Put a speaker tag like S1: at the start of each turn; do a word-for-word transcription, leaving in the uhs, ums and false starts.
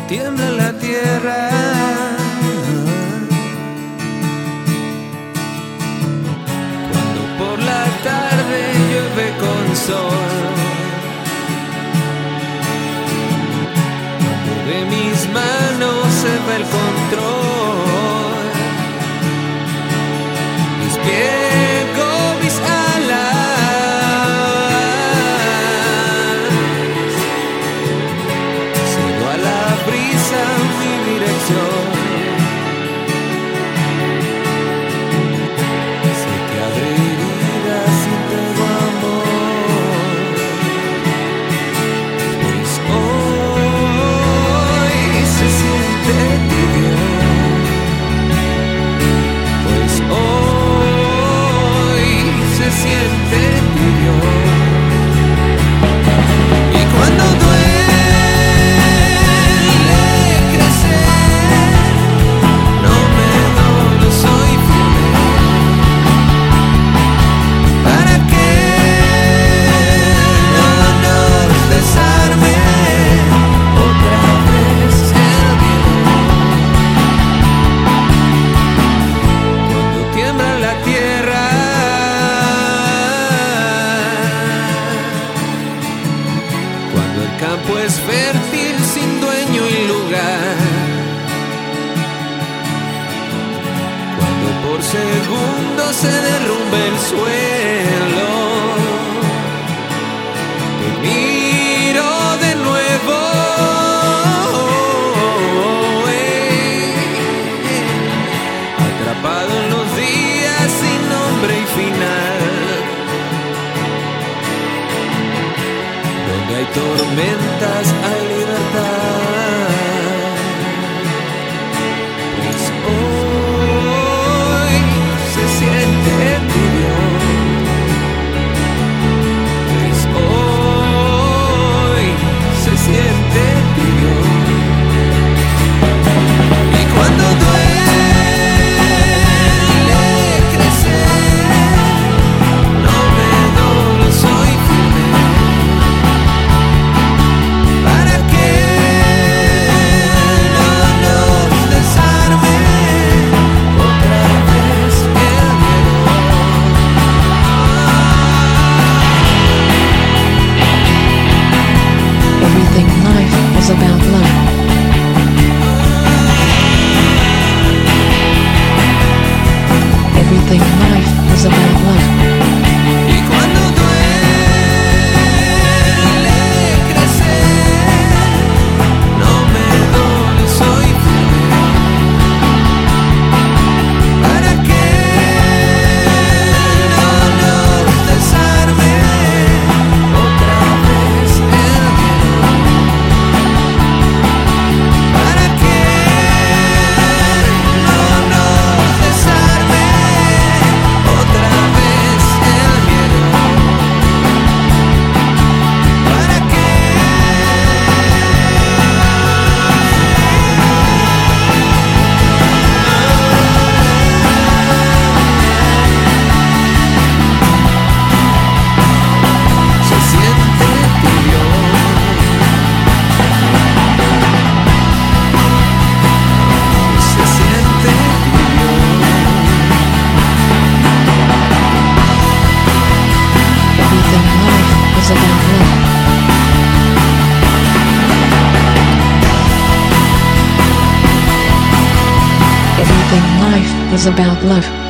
S1: tiembla la tierra, cuando por la tarde llueve con sol, cuando de mis manos se va el control, despliego mis alas, cedo a la brisa mi dirección. Sé que abre heridas si tengo amor, pues hoy se siente tibio, pues hoy se siente tibio. Y cuando duele crecer, no me doblo, soy firme. ¿Para qué no nos desarme otra vez el miedo? Cuando tiembla la tierra, cuando el campo es fértil sin dueño y lugar, cuando por segundos se derrumbe el suelo, te miro de nuevo, eh, atrapado en los días sin nombre y final, donde hay tormentas hay libertad, pues hoy se siente tibio, pues hoy se siente tibio. Y cuando duele crecer, no me doblo, soy firme. ¿Para qué no nos desarme otra vez el miedo?
S2: Everything in life is about love. Everything in life is about love.
S1: Y cuando duele crecer, no me doblo, soy firme. ¿Para qué no nos desarme otra vez el miedo? ¿Para qué no nos desarme otra vez el miedo? ¿Para qué? Se siente tibio, se siente tibio.
S2: Everything in life is about love. Everything in life is about love.